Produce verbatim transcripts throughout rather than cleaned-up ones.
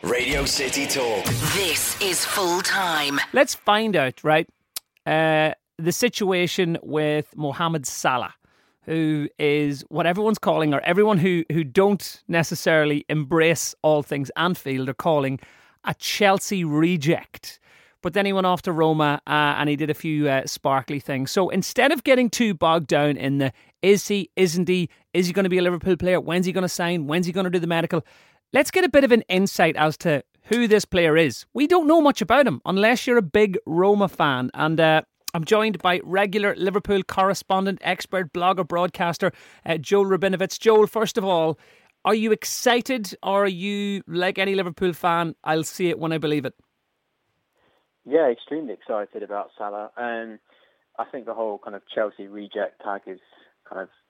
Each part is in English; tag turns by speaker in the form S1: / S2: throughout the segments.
S1: Radio City Talk.
S2: This is Full Time.
S3: Let's find out, right, uh, the situation with Mohamed Salah, who is what everyone's calling, or everyone who, who don't necessarily embrace all things Anfield are calling a Chelsea reject. But then he went off to Roma uh, and he did a few uh, sparkly things. So instead of getting too bogged down in the is he, isn't he, is he going to be a Liverpool player, when's he going to sign, when's he going to do the medical, let's get a bit of an insight as to who this player is. We don't know much about him unless you're a big Roma fan. And uh, I'm joined by regular Liverpool correspondent, expert, blogger, broadcaster, uh, Joel Rabinowitz. Joel, first of all, are you excited, or are you, like any Liverpool fan, I'll see it when I believe it?
S4: Yeah, extremely excited about Salah. Um, I think the whole kind of Chelsea reject tag is kind of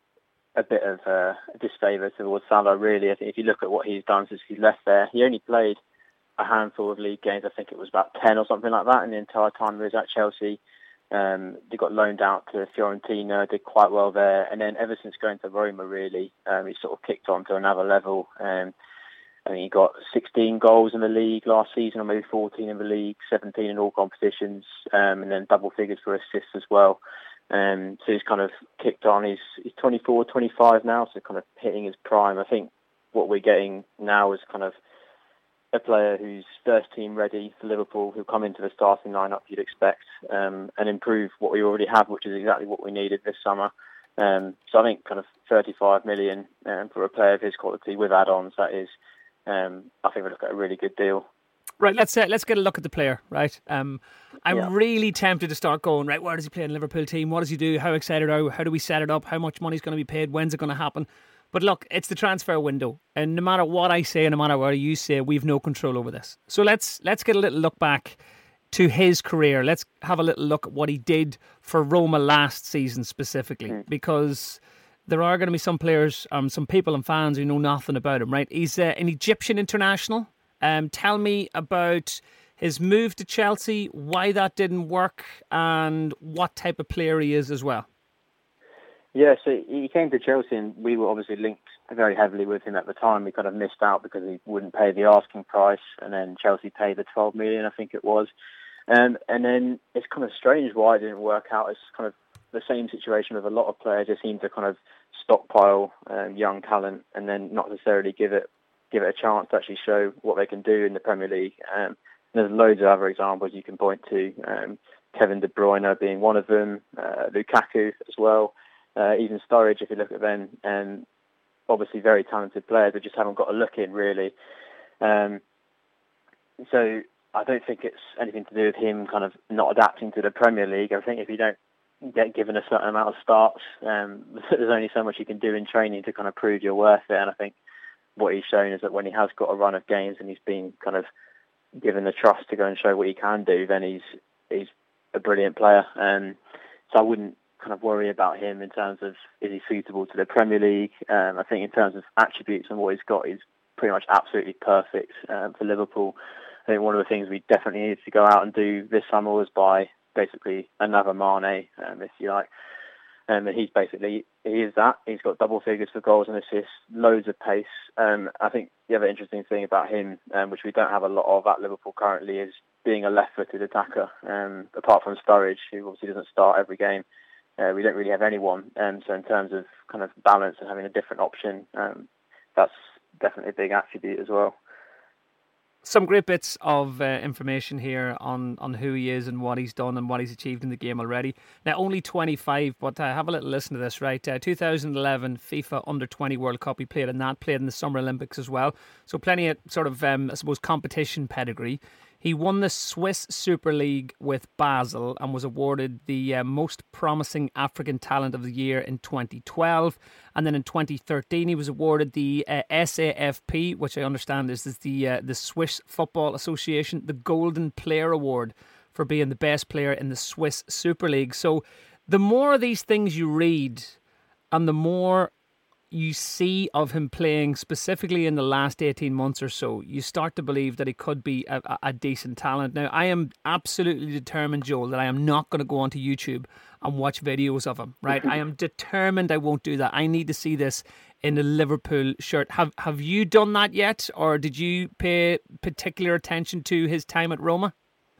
S4: a bit of uh, a disfavour towards Salah, really. I think if you look at what he's done since he left there, he only played a handful of league games. I think it was about ten or something like that in the entire time he was at Chelsea. Um, they got loaned out to Fiorentina, did quite well there. And then ever since going to Roma, really, um, he sort of kicked on to another level. Um, I mean, he got sixteen goals in the league last season, or maybe fourteen in the league, seventeen in all competitions, um, and then double figures for assists as well. Um, so he's kind of kicked on. He's, he's twenty-four, twenty-five now, so kind of hitting his prime. I think what we're getting now is kind of a player who's first team ready for Liverpool, who'll come into the starting lineup you'd expect, um, and improve what we already have, which is exactly what we needed this summer. Um, so I think kind of thirty-five million um, for a player of his quality with add-ons, that is. Um, I think we look at a really good deal.
S3: Right, let's uh, let's get a look at the player, right? Um, I'm
S4: yeah.
S3: really tempted to start going, right, where does he play in the Liverpool team? What does he do? How excited are we? How do we set it up? How much money is going to be paid? When's it going to happen? But look, it's the transfer window. And no matter what I say, no matter what you say, we've no control over this. So let's let's get a little look back to his career. Let's have a little look at what he did for Roma last season specifically, mm. because there are going to be some players, um, some people and fans who know nothing about him, right? He's uh, an Egyptian international. Um, tell me about his move to Chelsea, why that didn't work, and what type of player he is as well.
S4: Yeah, so he came to Chelsea and we were obviously linked very heavily with him at the time. We kind of missed out because he wouldn't pay the asking price, and then Chelsea paid the twelve million, I think it was. Um, and then it's kind of strange why it didn't work out. It's kind of the same situation with a lot of players. They seem to kind of stockpile um, young talent and then not necessarily give it give it a chance to actually show what they can do in the Premier League. Um, there's loads of other examples you can point to. Um, Kevin De Bruyne being one of them, uh, Lukaku as well, uh, even Sturridge if you look at them, and obviously very talented players that just haven't got a look in really. Um, so I don't think it's anything to do with him kind of not adapting to the Premier League. I think if you don't get given a certain amount of starts, um, there's only so much you can do in training to kind of prove your worth there. And I think what he's shown is that when he has got a run of games and he's been kind of given the trust to go and show what he can do, then he's he's a brilliant player. Um, so I wouldn't kind of worry about him in terms of is he suitable to the Premier League. Um, I think in terms of attributes and what he's got, he's pretty much absolutely perfect um, for Liverpool. I think one of the things we definitely needed to go out and do this summer was buy basically another Mane, um, if you like. Um, and he's basically, he is that. He's got double figures for goals and assists, loads of pace. Um, I think the other interesting thing about him, um, which we don't have a lot of at Liverpool currently, is being a left-footed attacker. Um, apart from Sturridge, who obviously doesn't start every game, uh, we don't really have anyone. Um, so in terms of kind of balance and having a different option, um, that's definitely a big attribute as well.
S3: Some great bits of uh, information here on, on who he is and what he's done and what he's achieved in the game already. Now, only twenty-five, but uh, have a little listen to this, right? Uh, twenty eleven FIFA Under twenty World Cup, he played in that, played in the Summer Olympics as well. So plenty of sort of, um, I suppose, competition pedigree. He won the Swiss Super League with Basel and was awarded the uh, Most Promising African Talent of the Year in twenty twelve. And then in twenty thirteen, he was awarded the uh, S A F P, which I understand is, is the uh, the Swiss Football Association, the Golden Player Award for being the best player in the Swiss Super League. So the more of these things you read and the more you see of him playing specifically in the last eighteen months or so, you start to believe that he could be a, a decent talent. Now, I am absolutely determined, Joel, that I am not going to go onto YouTube and watch videos of him, right? I am determined I won't do that. I need to see this in a Liverpool shirt. Have have you done that yet, or did you pay particular attention to his time at Roma?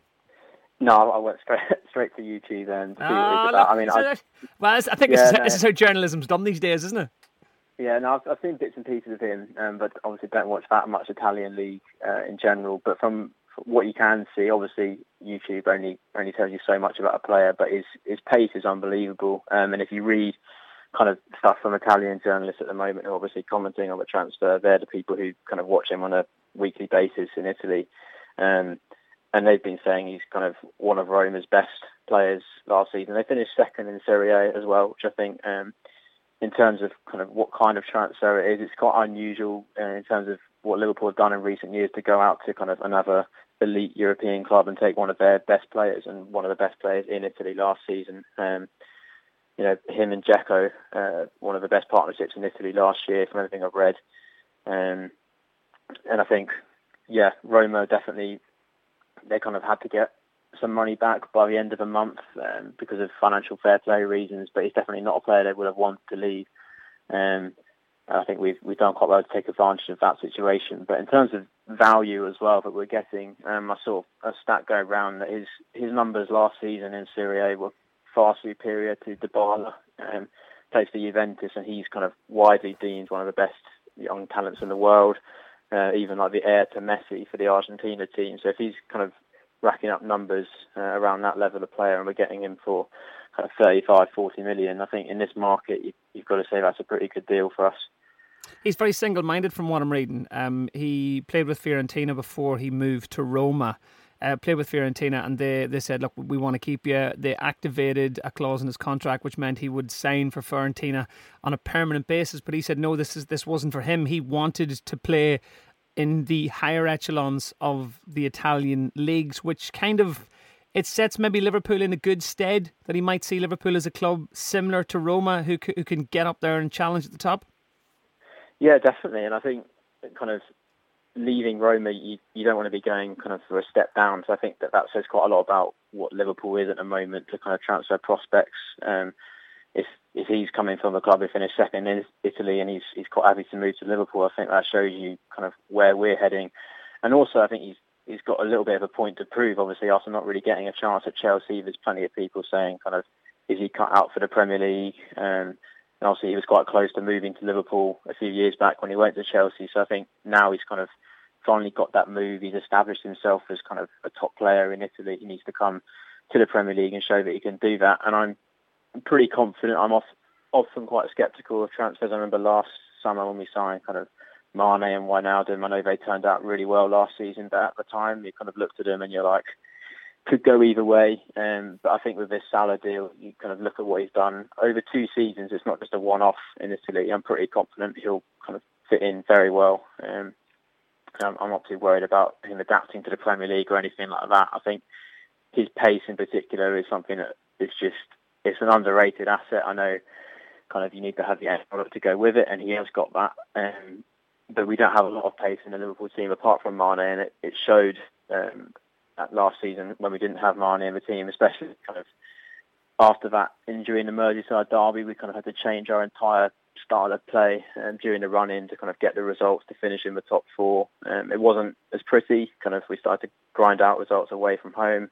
S4: No, I went straight straight to YouTube and to see what
S3: Oh,
S4: he's
S3: look,
S4: about. I mean, I,
S3: well, I think
S4: yeah,
S3: this, is,
S4: no.
S3: this is how journalism's done these days, isn't it?
S4: Yeah, no, I've, I've seen bits and pieces of him, um, but obviously don't watch that much Italian league uh, in general. But from what you can see, obviously YouTube only only tells you so much about a player, but his his pace is unbelievable. Um, and if you read kind of stuff from Italian journalists at the moment who are obviously commenting on the transfer, they're the people who kind of watch him on a weekly basis in Italy. Um, and they've been saying he's kind of one of Roma's best players last season. They finished second in Serie A as well, which I think, um, in terms of kind of what kind of transfer it is, it's quite unusual uh, in terms of what Liverpool have done in recent years to go out to kind of another elite European club and take one of their best players and one of the best players in Italy last season. Um, you know, him and Dzeko, uh, one of the best partnerships in Italy last year from everything I've read. Um, and I think, yeah, Roma definitely, they kind of had to get some money back by the end of the month um, because of financial fair play reasons, but he's definitely not a player they would have wanted to leave. Um, I think we've we've done quite well to take advantage of that situation. But in terms of value as well that we're getting, um, I saw a stat go around that his, his numbers last season in Serie A were far superior to Dybala, um, plays for Juventus, and he's kind of widely deemed one of the best young talents in the world, uh, even like the heir to Messi for the Argentina team. So if he's kind of racking up numbers uh, around that level of player and we're getting him for kind of thirty-five, forty million, I think in this market you, you've got to say that's a pretty good deal for us.
S3: He's very single-minded from what I'm reading. Um, he played with Fiorentina before he moved to Roma. Uh, played with Fiorentina and they, they said, look, we want to keep you. They activated a clause in his contract which meant he would sign for Fiorentina on a permanent basis. But he said, no, this is this wasn't for him. He wanted to play in the higher echelons of the Italian leagues, which kind of, it sets maybe Liverpool in a good stead, that he might see Liverpool as a club similar to Roma who, who can get up there and challenge at the top.
S4: Yeah, definitely. And I think kind of leaving Roma, you, you don't want to be going kind of for a step down. So I think that that says quite a lot about what Liverpool is at the moment to kind of transfer prospects. Um, if if he's coming from a club who finished second in Italy and he's he's quite happy to move to Liverpool, I think that shows you kind of where we're heading. And also I think he's he's got a little bit of a point to prove. Obviously, after not really getting a chance at Chelsea, there's plenty of people saying kind of, is he cut out for the Premier League? Um, and obviously he was quite close to moving to Liverpool a few years back when he went to Chelsea. So I think now he's kind of finally got that move. He's established himself as kind of a top player in Italy. He needs to come to the Premier League and show that he can do that. And I'm pretty confident. I'm off, often quite sceptical of transfers. I remember last summer when we signed kind of Mane and Wijnaldum. I know they turned out really well last season, but at the time you kind of looked at them and you're like, could go either way. Um, but I think with this Salah deal, you kind of look at what he's done over two seasons. It's not just a one-off in Italy. I'm pretty confident he'll kind of fit in very well. Um, I'm, I'm not too worried about him adapting to the Premier League or anything like that. I think his pace in particular is something that is just, it's an underrated asset. I know kind of you need to have the end product to go with it, and he has got that. Um, but we don't have a lot of pace in the Liverpool team apart from Mane, and it, it showed um, that last season when we didn't have Mane in the team, especially kind of after that injury in the Merseyside derby. We kind of had to change our entire style of play um, during the run-in to kind of get the results to finish in the top four. Um, it wasn't as pretty. Kind of we started to grind out results away from home,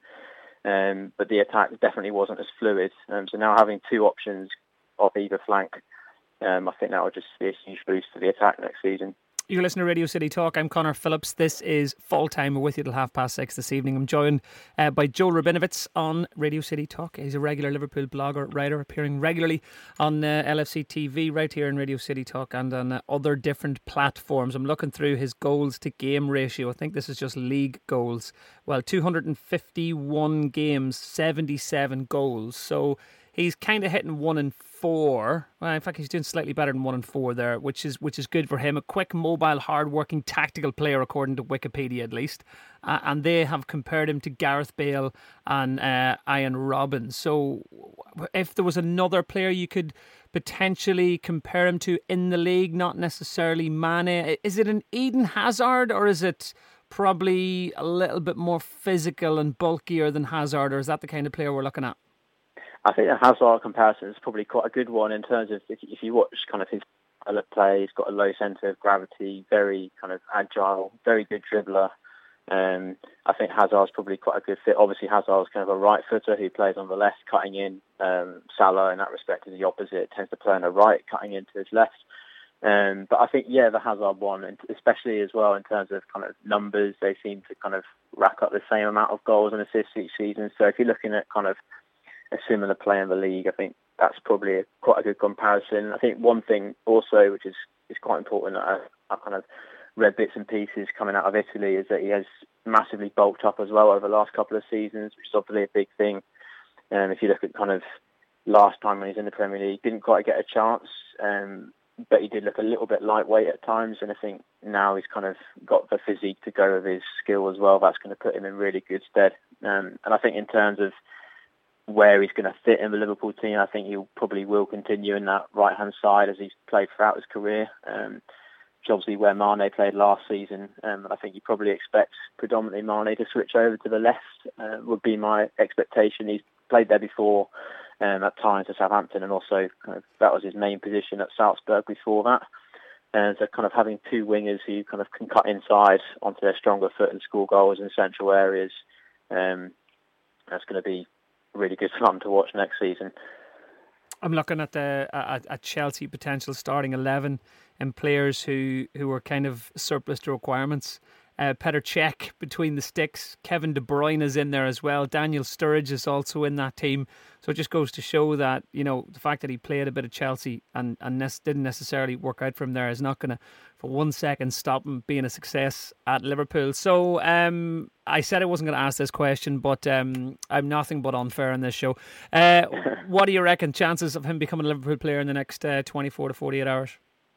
S4: um, but the attack definitely wasn't as fluid. Um, so now having two options off either flank, um, I think that will just be a huge boost for the attack next season.
S3: You're listening to Radio City Talk. I'm Connor Phillips. This is Full Time. We're with you till half past six this evening. I'm joined uh, by Joel Rabinovitz on Radio City Talk. He's a regular Liverpool blogger, writer, appearing regularly on uh, L F C T V, right here in Radio City Talk, and on uh, other different platforms. I'm looking through his goals to game ratio. I think this is just league goals. Well, two hundred fifty-one games, seventy-seven goals. So he's kind of hitting one in four. Well, in fact, he's doing slightly better than one in four there, which is which is good for him. A quick, mobile, hard-working, tactical player, according to Wikipedia at least. Uh, and they have compared him to Gareth Bale and uh, Ian Robbins. So if there was another player you could potentially compare him to in the league, not necessarily Mane, is it an Eden Hazard, or is it probably a little bit more physical and bulkier than Hazard, or is that the kind of player we're looking at?
S4: I think the Hazard comparison is probably quite a good one in terms of if, if you watch kind of his at play. He's got a low centre of gravity, very kind of agile, very good dribbler. Um, I think Hazard's probably quite a good fit. Obviously, Hazard's kind of a right footer who plays on the left, cutting in. Um, Salah, in that respect, is the opposite. Tends to play on the right, cutting into his left. Um, but I think, yeah, the Hazard one, and especially as well in terms of kind of numbers, they seem to kind of rack up the same amount of goals and assists each season. So if you're looking at kind of a similar play in the league, I think that's probably a, quite a good comparison. I think one thing also, which is, is quite important, that I, I kind of read bits and pieces coming out of Italy, is that he has massively bulked up as well over the last couple of seasons, which is obviously a big thing. And um, if you look at kind of last time when he was in the Premier League, didn't quite get a chance, um, but he did look a little bit lightweight at times. And I think now he's kind of got the physique to go with his skill as well. That's going to put him in really good stead. Um, and I think in terms of where he's going to fit in the Liverpool team, I think he probably will continue in that right-hand side as he's played throughout his career. Um, obviously where Mane played last season, um, and I think you probably expect predominantly Mane to switch over to the left, uh, would be my expectation. He's played there before, um, at times at Southampton, and also kind of, that was his main position at Salzburg before that. And so kind of having two wingers who kind of can cut inside onto their stronger foot and score goals in central areas, um, that's going to be really good fun to watch next season.
S3: I'm looking at the at, at Chelsea potential starting eleven and players who, who are kind of surplus to requirements. Uh, Petr Cech between the sticks. Kevin De Bruyne is in there as well. Daniel Sturridge is also in that team. So it just goes to show that, you know, the fact that he played a bit of Chelsea and, and ne- didn't necessarily work out for him there is not going to, for one second, stop him being a success at Liverpool. So um, I said I wasn't going to ask this question, but um, I'm nothing but unfair on this show. Uh, what do you reckon chances of him becoming a Liverpool player in the next uh, twenty-four to forty-eight hours?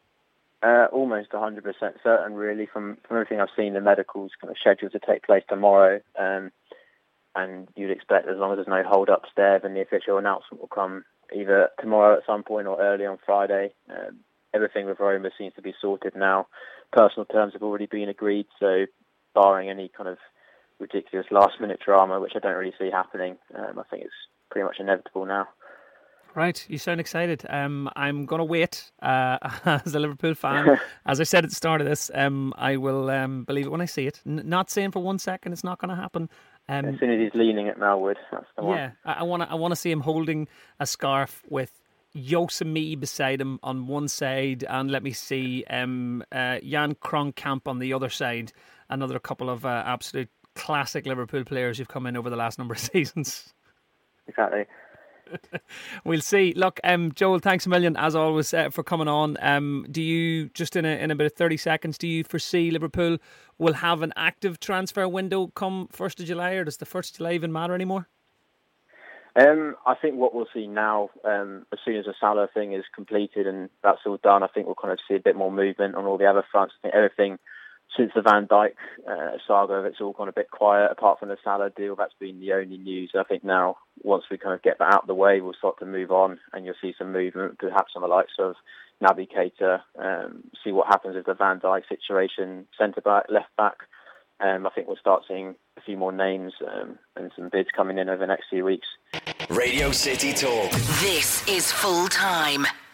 S4: Uh, almost one hundred percent certain, really, from, from everything I've seen. The medical's kind of scheduled to take place tomorrow, um, and you'd expect, as long as there's no hold-ups there, then the official announcement will come either tomorrow at some point or early on Friday. Um, everything with Roma seems to be sorted now. Personal terms have already been agreed, so barring any kind of ridiculous last-minute drama, which I don't really see happening, um, I think it's pretty much inevitable now.
S3: Right, you sound excited. Um, I'm going to wait uh, as a Liverpool fan. As I said at the start of this, um, I will um, believe it when I see it. N- not saying for one second it's not going to happen. Um,
S4: as soon as he's leaning at Melwood, that's the one.
S3: Yeah, I want to I want to see him holding a scarf with Yosemite beside him on one side, and let me see um, uh, Jan Kronkamp on the other side. Another couple of uh, absolute classic Liverpool players who've come in over the last number of seasons.
S4: Exactly.
S3: We'll see. Look, um, Joel, thanks a million as always uh, for coming on. Um, do you, just in a in about thirty seconds, do you foresee Liverpool will have an active transfer window come first of July, or does the first of July even matter anymore?
S4: Um, I think what we'll see now, um, as soon as the Salah thing is completed and that's all done, I think we'll kind of see a bit more movement on all the other fronts. I think everything since the Van Dijk uh, saga, it's all gone a bit quiet, apart from the Salah deal. That's been the only news. I think now, once we kind of get that out of the way, we'll start to move on, and you'll see some movement, perhaps on the likes of Naby Keita, um, see what happens with the Van Dijk situation, centre-back, left-back. Um, I think we'll start seeing a few more names um, and some bids coming in over the next few weeks.
S2: Radio City Talk. This is Full Time.